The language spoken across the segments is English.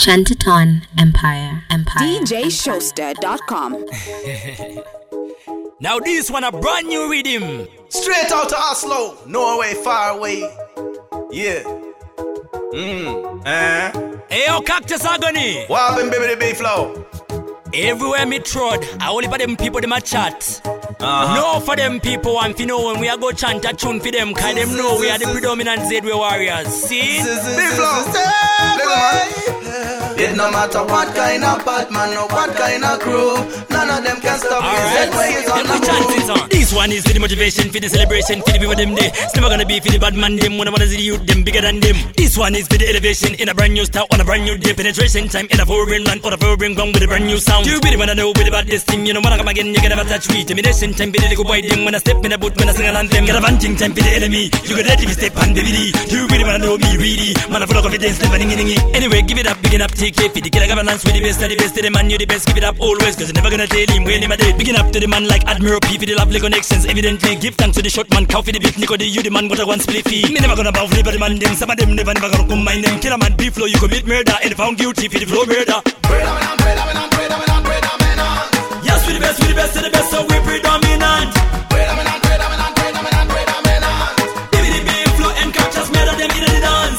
Chantaton Empire. DJShowster.com. Now this one a brand new rhythm. Straight out to Oslo, Norway, far away. Yeah. Hey, yo, Cactus Agony. What happened, baby, the big flow? Everywhere me trod, I only for them people them a chat. No for them people want to know when we are go chant a tune for them, cause them know we are the predominant Zedway warriors. See? Big flow. It no matter what kind of Batman or what kind of crew, none of them can stop me. Zedway is on the move. This one is for the motivation, for the celebration, for the people them day. It's never gonna be for the bad man them, when I wanna see the youth them bigger than them. This one is for the elevation, in a brand new style, on a brand new day. Penetration time, in a foreign land, or a foreign gone with a brand new sound. You be the one I know with about this thing, you know when I come again, you can never touch me. Intimidation time, be the go boy them, when I step in the boot, when I sing an anthem. Get a vanting time, be the enemy. You get ready to step on baby. You be the one I know me really. Man, I full of confidence, never ningy. Anyway, give it up, begin up, take it. For the killer governance with the best, to the man, you the best, give it up always. Cause you're never gonna tell him when him a day. Begin up to the man like Admiral P for the lovely connections. Evidently, give thanks to the short man, cow for the beef, Nico, the you the man, what I want split fee. Me never gonna bow for the body man, them. Some of them never gonna combine them. Kill a man, beef flow, you commit murder, and found guilty for the flow murder. Yes, we the best, to the best, so we predominant. Give it the beef flow and captures murder them in the dance.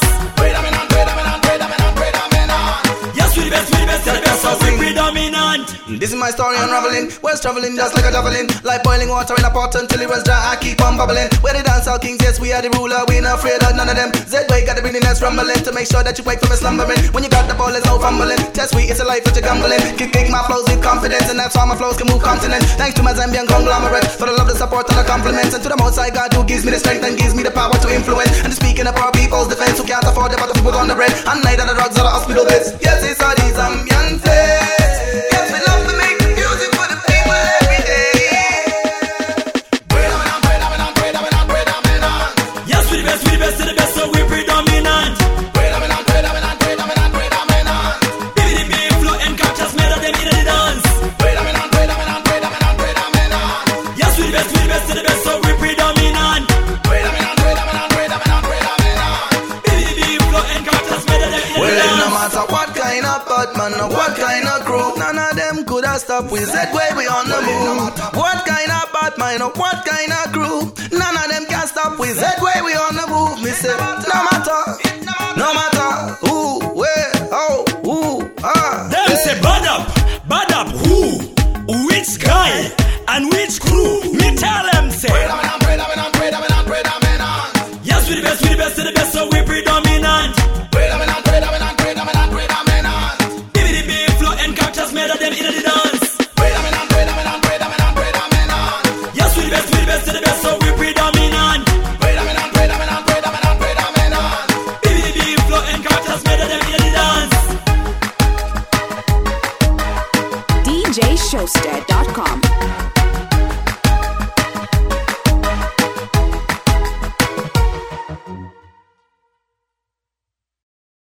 Yes, we the best, to the best, so we predominant. This is my story unraveling. Where's traveling just like a javelin, like boiling water in a pot until it runs dry. I keep on bubbling. We're the dancehall kings, yes, we are the ruler. We not afraid of none of them. Zedway got the brilliance rumbling to make sure that you wake from a slumbering. When you got the ball, there's no fumbling. Test sweet, it's a life that you're gambling. Kick my flows with confidence, and that's how my flows can move continents. Thanks to my Zambian conglomerate for the love, the support, and the compliments, and to the Most High God who gives me the strength and gives me the power to influence. And to speaking of our people's defense who can't afford the butter food on the bread, and neither the drugs or the hospital beds. Yes, it's all these Zambian flares. Yes, we love to make the music for the people every day. Yes, we the best, to the best, so we predominant. Give it the beat flow and captures murder them in the dance. Yes, we the best, to the best, so we predominant. Give it the beat flow and captures murder them in the dance. Well, no matter what kind of Batman or what kind of crew, none of them could have stopped with Zedway, we on the move. What kind of Batman or what kind of crew, none of them can stop with Zedway, we on the move. Me say, no matter who, where, how, who, ah. Them say bad up, who, which guy, and which crew. Me tell them say, yes, we the best, to the best, so we predominant. Give it the beat flow and captures murder them in the dance. Yes, we the best, to the best, so we predominant. Give it the beat flow and captures murder them in the dance. DJShowster.com.